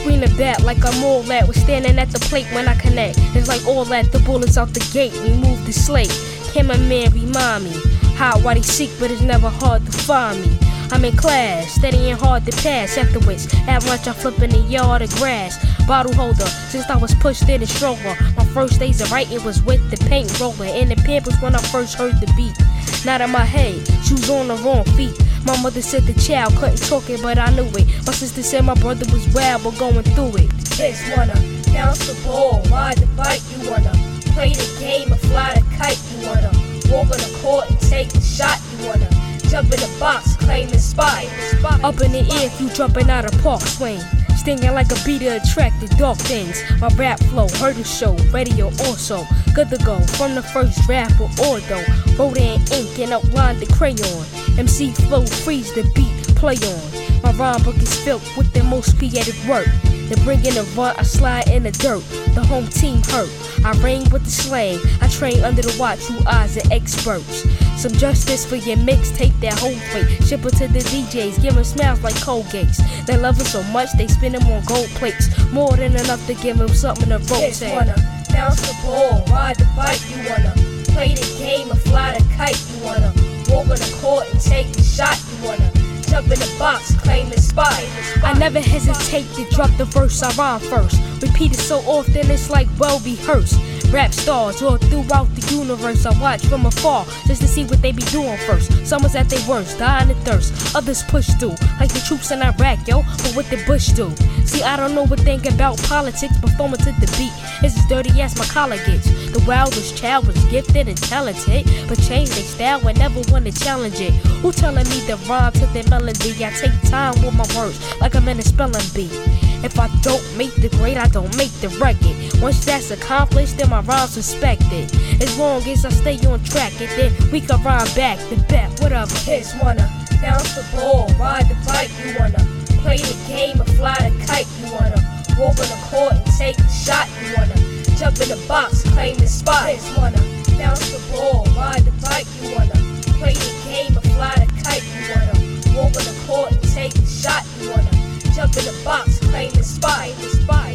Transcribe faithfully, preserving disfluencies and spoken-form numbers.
Swing the bat like I'm all that. Was standing at the plate when I connect. It's like all that, the bullets out the gate. Remove the slate. Cameraman remind me how why they seek, but it's never hard to find me. I'm in class, steady and hard to pass. Afterwards, at lunch I'm flipping the yard of grass. Bottle holder, since I was pushed in the stroller. My first days of writing was with the paint roller. In the Pampers when I first heard the beat. Not in my head, shoes on the wrong feet. My mother said the child couldn't talk it, but I knew it. My sister said my brother was wild, but going through it. Kids wanna bounce the ball, ride the bike, you wanna play the game or fly the kite, you wanna walk on the court and take the shot, you wanna jump in the box, claim the spot. Up in the air if you jumping out of park swing. Stinging like a bee to attract the dark things. My rap flow, heard the show, radio also. Good to go, from the first draft or ordo. Wrote in ink and outlined the crayon. M C flow, freeze the beat, play on. My rhyme book is filled with the most creative work. To bring in the run, I slide in the dirt. The home team hurt. I reign with the slang. I train under the watch, who eyes are experts. Some justice for your mixtape, that whole weight. Ship it to the D Js, give them smiles like Colgates. They love it so much, they spin them on gold plates. More than enough to give them something to rotate. Kids wanna bounce the ball, ride the bike, you wanna play the game or fly the kite, you wanna walk on the court and take the shot, you wanna jump in the box, claim the spot. I never hesitate to drop the verse, I rhyme first. Repeat it so often it's like well rehearsed. Rap stars all throughout the universe, I watch from afar just to see what they be doing first. Some was at their worst, dying of thirst. Others push through, like the troops in Iraq, yo. But what the Bush do? See, I don't know what think about politics, performing to the beat is as dirty as my collar gets. The wildest child was gifted and talented, but changed their style and never wanna challenge it. Who telling me to rhyme to the melody? I take time with my words, like I'm in a spelling bee. If I don't make the grade, I don't make the record. Once that's accomplished, then my rhyme's respected. As long as I stay on track, and then we can rhyme back to back, whatever. Kids wanna bounce the ball, ride the bike, you wanna play the game or fly the kite, you wanna walk on the court and take the shot, you wanna jump in the box, claim the spot. Kids wanna bounce the ball, ride the bike, you wanna play the game or fly the kite, you wanna walk on the court and take the shot, you wanna jump in the box, claim the spot. The spot.